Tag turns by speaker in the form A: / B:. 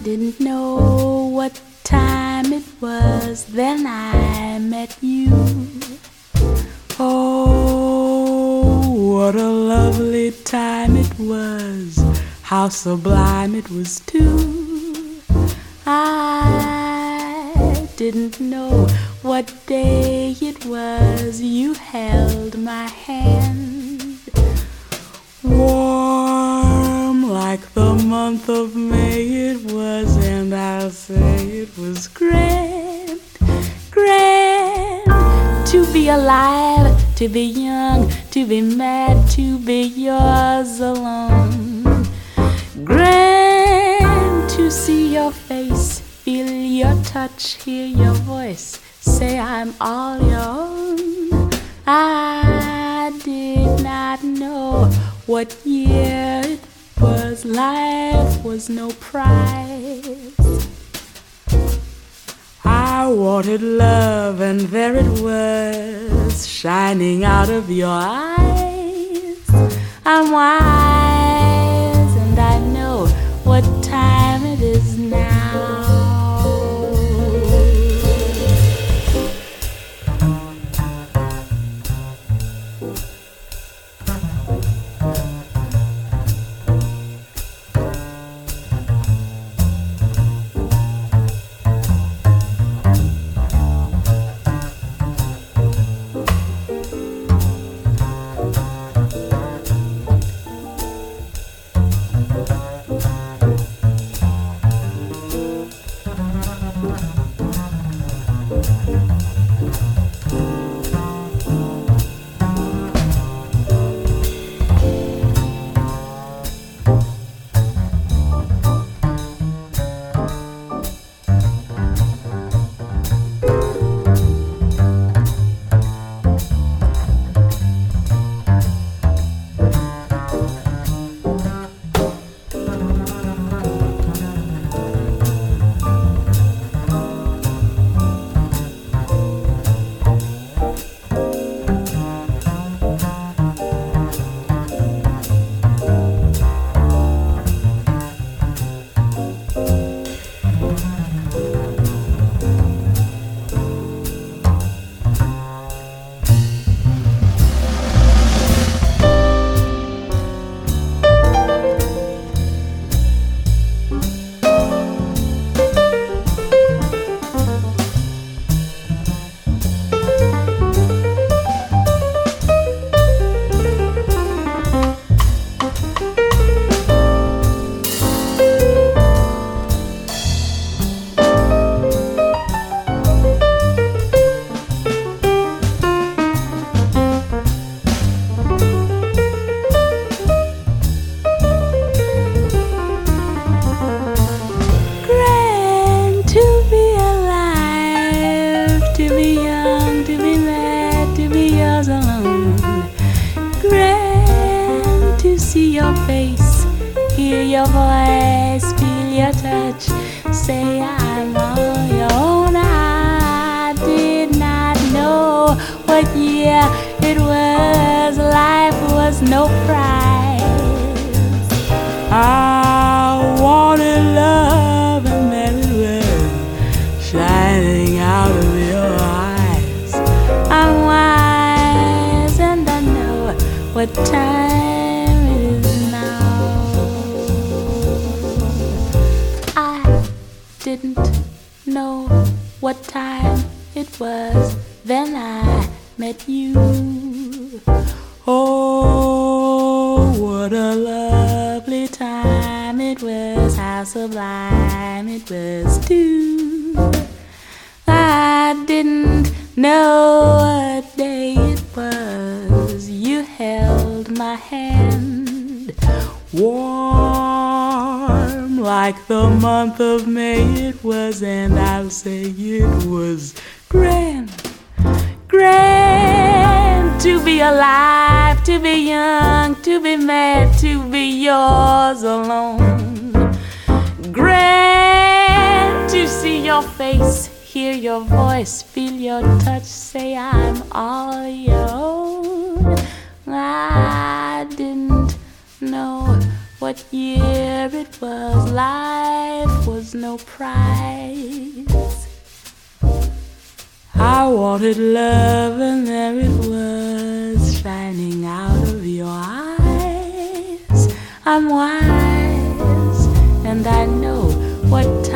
A: didn't know what time it was, then I met you. Oh, what a lovely time it was, how sublime it was too. I didn't know what day it was, you held my hand. Warm like the month of May it was, and I'll say it was grand, grand. To be alive, to be young, to be mad, to be yours alone. Grand to see your face, feel your touch, hear your voice, say I'm all your own. I did not know what year it was, life was no prize. I wanted love and there it was, shining out of your eyes. I'm wise and I know what time it is now. What time it is now? I didn't know what time it was, then I met you. Oh, what a lovely time it was, how sublime it was too. I didn't know what day it was, you held my hand. Warm like the month of May it was, and I'll say it was grand, grand. To be alive, to be young, to be mad, to be yours alone. Grand to see your face, hear your voice, feel your touch, say I'm all your own. I didn't know what what year it was. Life was no prize. I wanted love and there it was, shining out of your eyes. I'm wise and I know what